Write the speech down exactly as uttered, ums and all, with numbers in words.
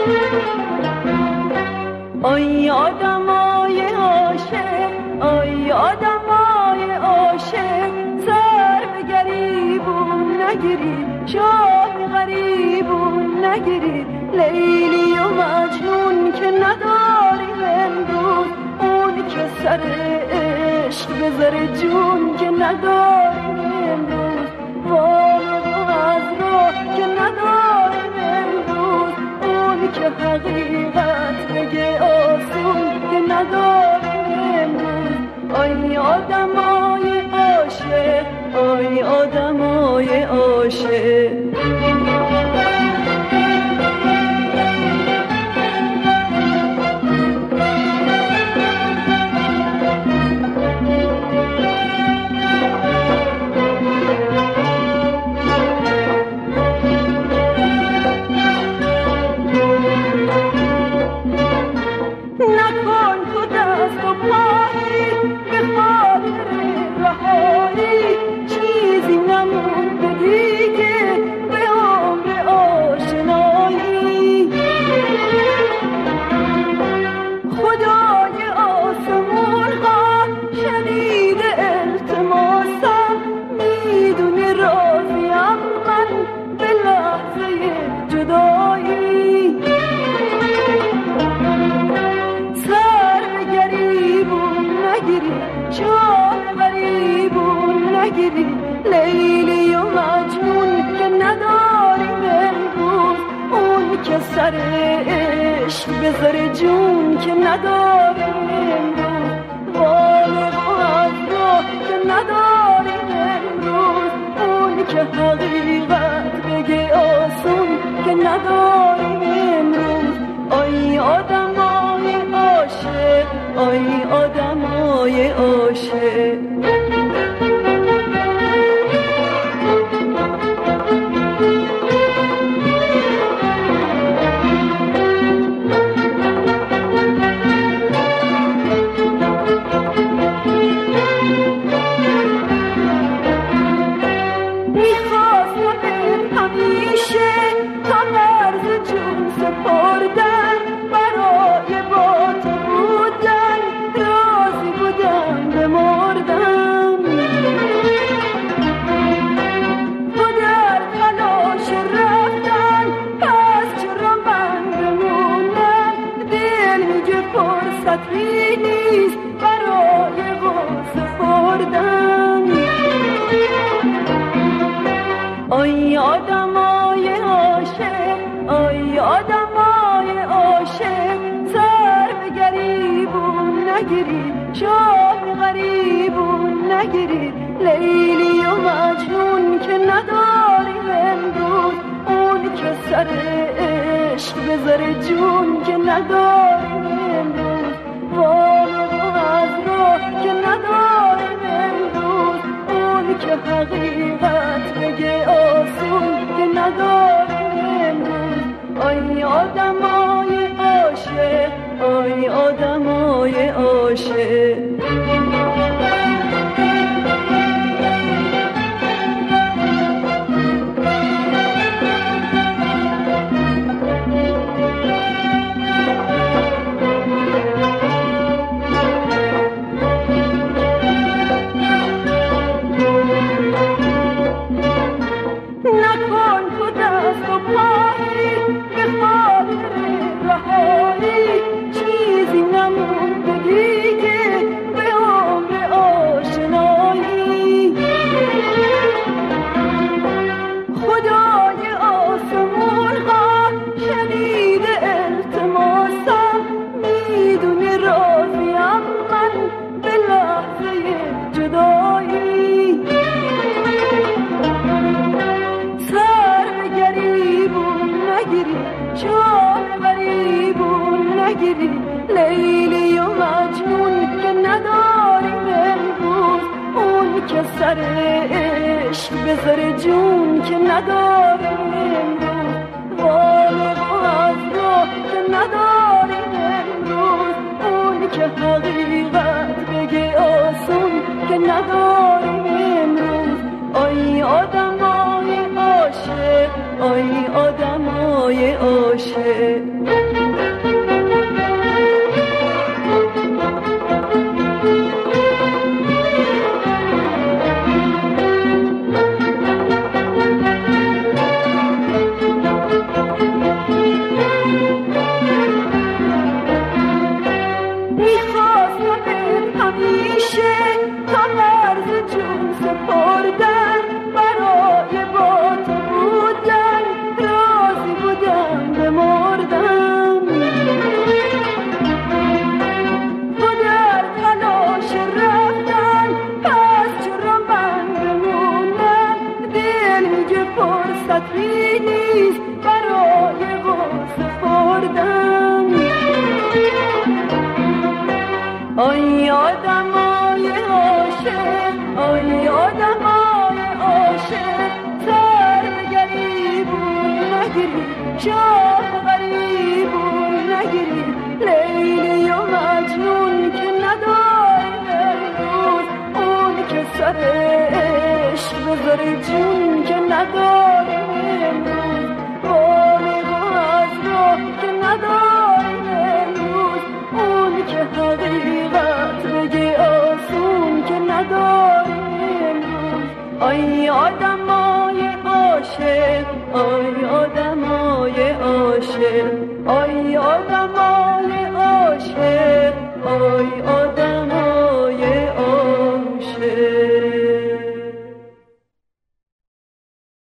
آی آدمای عاشق، آی آدمای عاشق، سر به گریبون نگیرید، شاه غریبون نگیرید. لیلی و مجنون که نداریم امروز، اون که سر عشق بذاره جون که نداریم امروز. وام و عذرا که نداریم امروز، اون که حقیقت بگه آسون که نداریم امروز. آی آدمای عاشق، آی آدمای عاشق. لیلی و مجنون که نداریم امروز، اون که سر عشق بذاره جون که نداریم امروز. بالغ و عذرا که نداریم امروز، اون که حقیقت بگه آسون که نداریم امروز. آی آدمای عاشق، آی آدمای عاشق. آی آدمای عاشق، آی آدمای عاشق، سر به گریبون نگیرید، شاه غریبون نگیرید. لیلی و مجنون که نداریم امروز، اون که سر عشق بذاره جون که نداریم امروز. والغ و عذرا که نداریم امروز، اون که حقیقت بگه آسون که نداریم امروز. آی آدمای عاشق، آی آدمای عاشق. لیلی و مجنون که نداریم امروز، اون که سر عشق بذاره جون که نداریم امروز. بالغ و عذرا که نداریم امروز، اون که حقیقت بگه آسون که نداریم امروز. آی آدمای عاشق، آی آدمای عاشق. آی آدمای عاشق، آی آدمای عاشق، سر به گریبون نگیری، شاه غریبون نگیری، لیلی و مجنون که نداریم امروز، اون که سر عشق بذاره جون که نداریم امروز، بالغ و عذرا که نداریم امروز، اون که حقیقت بگه آسون که نداریم امروز. آی آدمای عاشق، آی آدمای عاشق، آی